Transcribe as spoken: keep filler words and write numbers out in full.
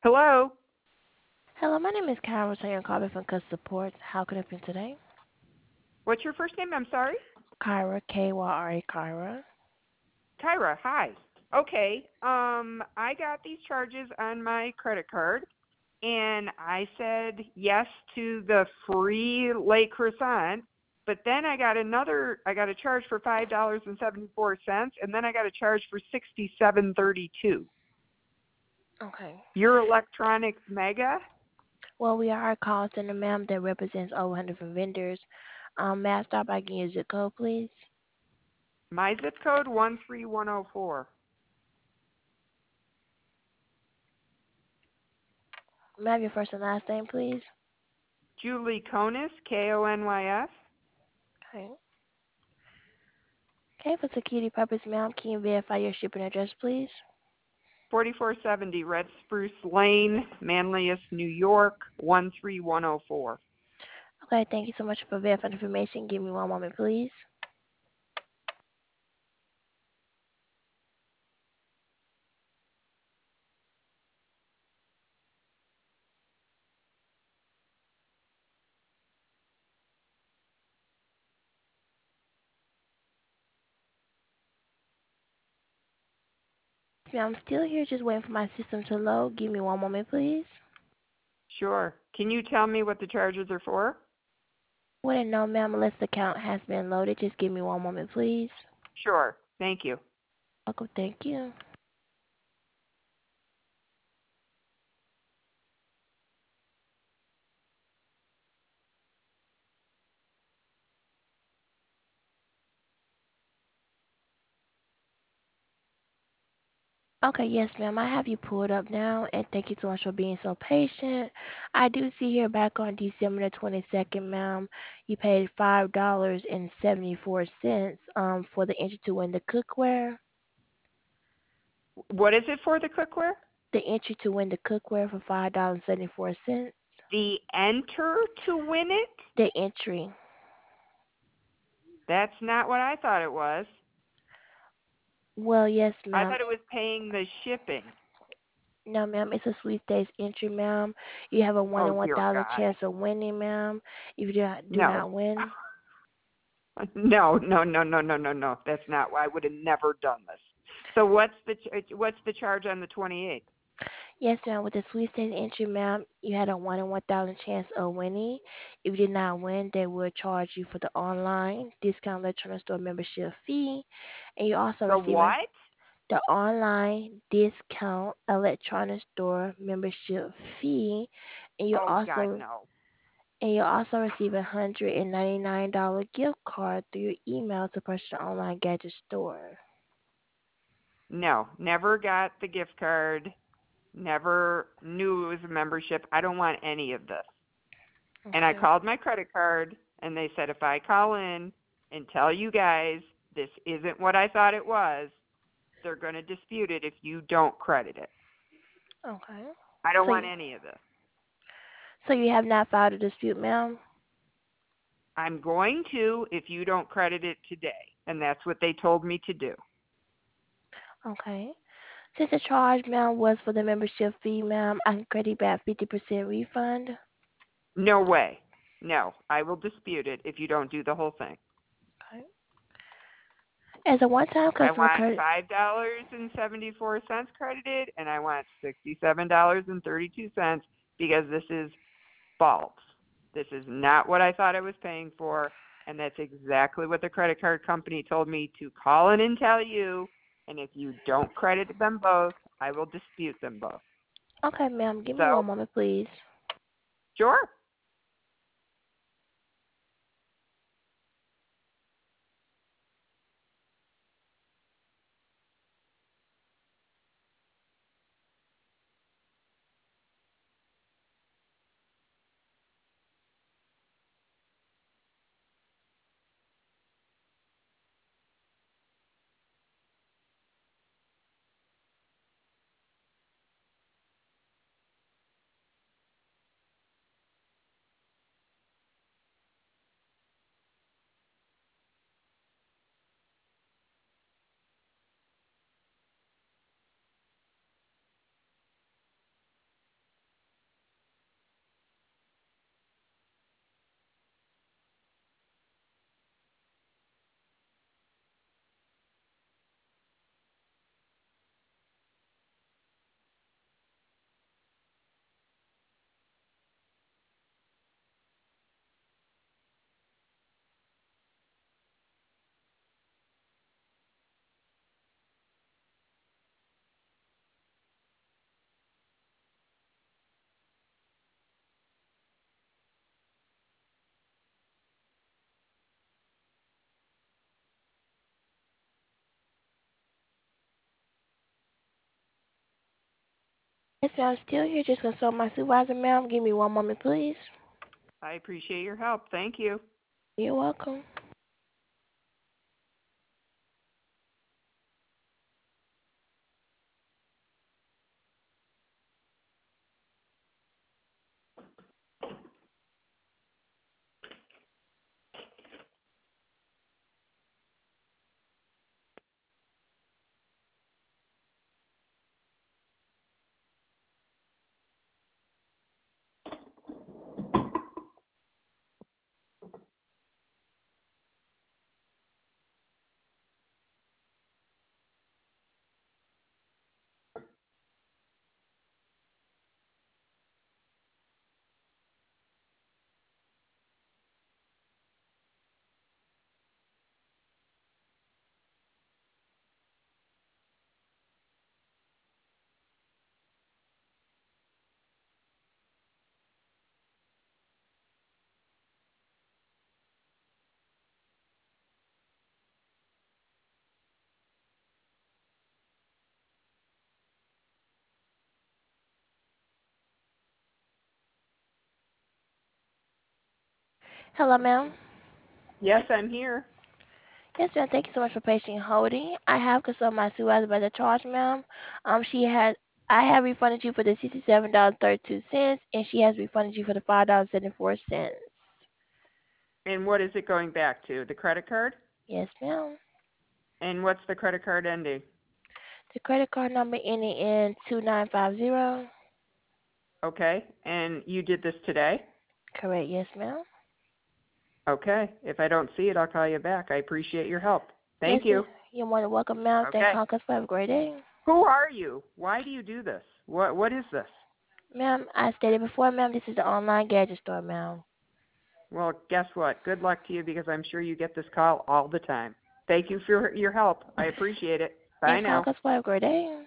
Hello. Hello, my name is Kyra, returning calling from Customer Support. How can I help you today? What's your first name? I'm sorry. Kyra, K Y R A, Kyra. Kyra. Hi. Okay. Um, I got these charges on my credit card, and I said yes to the free late croissant. But then I got another. I got a charge for five dollars and seventy four cents, and then I got a charge for sixty seven thirty two. Okay. Your electronics mega. Well, we are a call center, ma'am, that represents over one hundred different vendors. Um, may I start by getting your zip code, please? My zip code one three one zero four. May I have your first and last name, please? Julie Konis, K O N Y S. Okay. Okay, for security purpose, ma'am, can you verify your shipping address, please? forty-four seventy Red Spruce Lane, Manlius, New York, one three one zero four. Okay, thank you so much for verifying information. Give me one moment, please. Yeah, I'm still here, just waiting for my system to load. Give me one moment, please. Sure. Can you tell me what the charges are for? Wouldn't know, ma'am, unless the account has been loaded. Just give me one moment, please. Sure. Thank you. Welcome, thank you. Okay, yes, ma'am. I have you pulled up now, and thank you so much for being so patient. I do see here back on December the twenty-second, ma'am, you paid five dollars and seventy-four cents um for the entry to win the cookware. What is it for the cookware? The entry to win the cookware for five dollars and seventy-four cents. The enter to win it? The entry. That's not what I thought it was. Well, yes, I ma'am. thought it was paying the shipping. No, ma'am, it's a sweepstakes entry, ma'am. You have a one Oh, in one dear thousand God. chance of winning, ma'am. If you do not, do No. not win. No, no, no, no, no, no, no. That's not why I would have never done this. So what's the ch- what's the charge on the twenty-eighth? Yes, ma'am. With the sweepstakes entry, ma'am, you had a one in one thousand chance of winning. If you did not win, they will charge you for the online discount electronic store membership fee, and you also The receive a, what? the online discount electronic store membership fee, and you Oh, God, also no. and you also receive a hundred and ninety nine dollar gift card through your email to purchase the online gadget store. No, never got the gift card. Never knew it was a membership. I don't want any of this. And I Okay. called my credit card, and they said if I call in and tell you guys this isn't what I thought it was, they're going to dispute it if you don't credit it. Okay. I don't So, want y- any of this. so you have not filed a dispute, ma'am? I'm going to if you don't credit it today. And that's what they told me to do. Okay. Since the charge, ma'am, was for the membership fee, ma'am, I can credit back fifty percent refund. No way. No, I will dispute it if you don't do the whole thing. Okay. As a one-time I customer want credit, five dollars and seventy-four cents credited, and I want sixty-seven dollars and thirty-two cents because this is false. This is not what I thought I was paying for, and that's exactly what the credit card company told me to call in and tell you. And if you don't credit them both, I will dispute them both. okay, ma'am, give me So, one moment, please. sure. Yes, ma'am. I'm still here. Just consult my supervisor, ma'am. Give me one moment, please. I appreciate your help. Thank you. You're welcome. Hello, ma'am. Yes, I'm here. Yes, ma'am. Thank you so much for patiently holding. I have consulted my supervisor by the charge, ma'am. Um, she had I have refunded you for the sixty-seven dollars and thirty-two cents, and she has refunded you for the five dollars and seventy-four cents. And what is it going back to? The credit card? Yes, ma'am. And what's the credit card ending? The credit card number ending in two nine five zero. Okay. And you did this today? Correct. Yes, ma'am. Okay. If I don't see it, I'll call you back. I appreciate your help. Yes, Thank ma'am. you. You're more than welcome, ma'am. Thank Okay. Conquest. Have a great day. Who are you? Why do you do this? What What is this? Ma'am, I stated before, ma'am, this is the online gadget store, ma'am. Well, guess what? Good luck to you because I'm sure you get this call all the time. Thank you for your help. I appreciate it. Bye Thank now. Conquest. Have a great day.